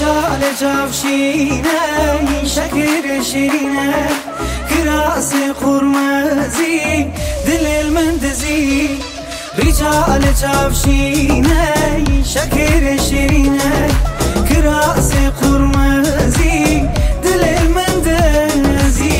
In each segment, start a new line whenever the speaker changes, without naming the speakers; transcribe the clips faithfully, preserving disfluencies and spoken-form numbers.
رجال جافشینه شکر شیرینه کراس قرمزی دل المندزی رجال جافشینه شکر شیرینه کراس قرمزی دل المندزی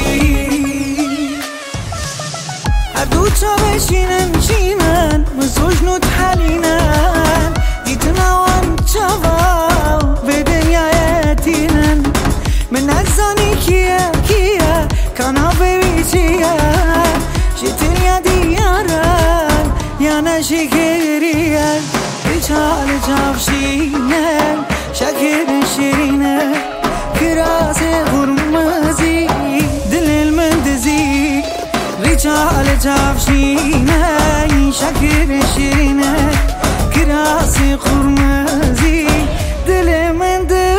هر دو چاوشینن چینن مزوجنو تحلینن دیتناوان چاوا به دنیایتینن من نزانی کیه کیه کانا بیوی چیه شتر دیارن یا نشکریه رجال جافشینه شکر شیرینه کراس قرمزی دل المندزی رجال جافشینه شکر شیرینه کراس قرمزی دل المندزی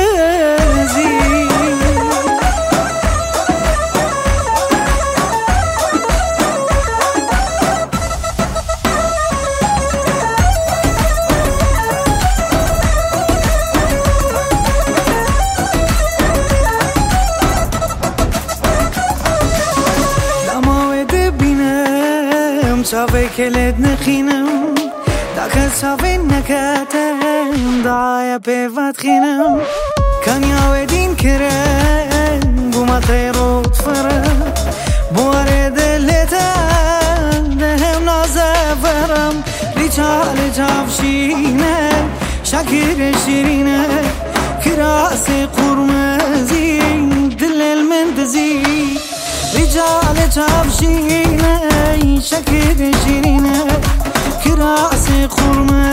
شافي كلت نخينم داك شافي نكاتم ضايا بيفات خينم كان ياودين كرن بوما خيرو تفرم بوارد الليتا دهم نازفرم رجال جافشينه شكر شيرينه كراس قرمزي دل المندزي رجال جافشينه شکر شیرینه کراس قرمزی